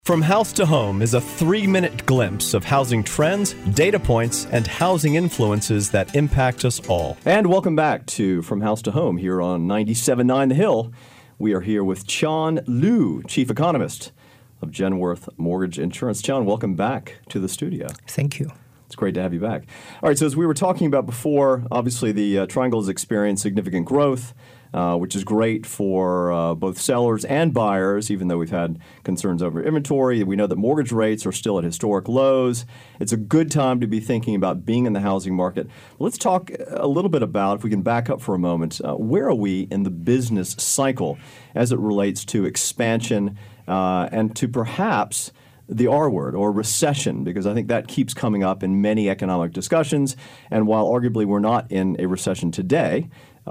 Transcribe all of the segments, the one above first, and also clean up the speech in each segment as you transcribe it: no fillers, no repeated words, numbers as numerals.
From House to Home is a 3-minute glimpse of housing trends, data points, and housing influences that impact us all. And welcome back to From House to Home here on 97.9 The Hill. We are here with Chan Liu, Chief Economist of Genworth Mortgage Insurance. Chan, welcome back to the studio. Thank you. It's great to have you back. All right, so as we were talking about before, obviously the Triangle has experienced significant growth, which is great for both sellers and buyers, even though we've had concerns over inventory. We know that mortgage rates are still at historic lows. It's a good time to be thinking about being in the housing market. Let's talk a little bit about, if we can back up for a moment, where are we in the business cycle as it relates to expansion and to perhaps the R word, or recession, because I think that keeps coming up in many economic discussions. And while arguably we're not in a recession today,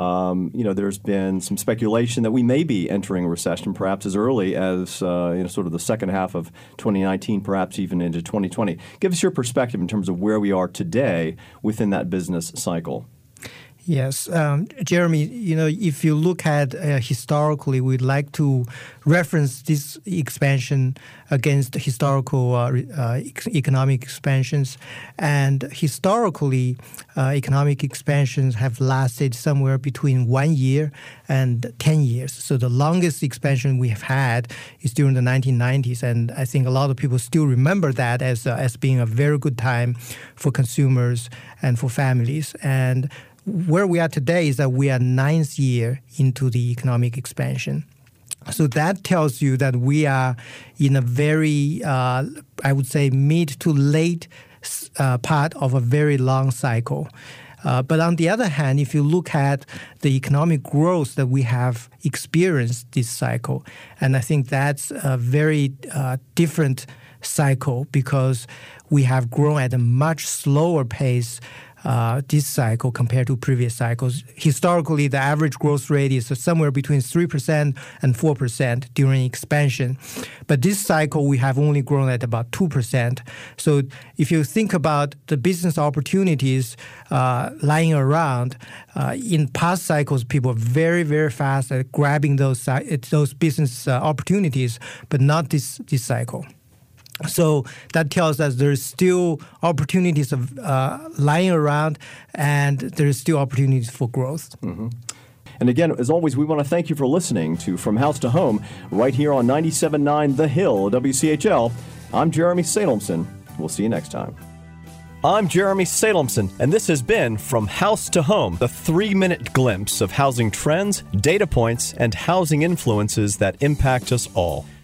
there's been some speculation that we may be entering a recession perhaps as early as sort of the second half of 2019, perhaps even into 2020. Give us your perspective in terms of where we are today within that business cycle. Yes. Jeremy, if you look at historically, we'd like to reference this expansion against historical economic expansions. And historically, economic expansions have lasted somewhere between 1 year and 10 years. So the longest expansion we have had is during the 1990s. And I think a lot of people still remember that as being a very good time for consumers and for families. And where we are today is that we are 9th year into the economic expansion. So that tells you that we are in a very, I would say, mid to late part of a very long cycle. But on the other hand, if you look at the economic growth that we have experienced this cycle, and I think that's a very different cycle because we have grown at a much slower pace this cycle compared to previous cycles. Historically, the average growth rate is somewhere between 3% and 4% during expansion. But this cycle, we have only grown at about 2%. So if you think about the business opportunities lying around, in past cycles, people are very, very fast at grabbing those business opportunities, but not this cycle. So that tells us there's still opportunities of lying around, and there's still opportunities for growth. Mm-hmm. And again, as always, we want to thank you for listening to From House to Home right here on 97.9 The Hill, WCHL. I'm Jeremy Salemson. We'll see you next time. I'm Jeremy Salemson, and this has been From House to Home, the 3-minute glimpse of housing trends, data points, and housing influences that impact us all.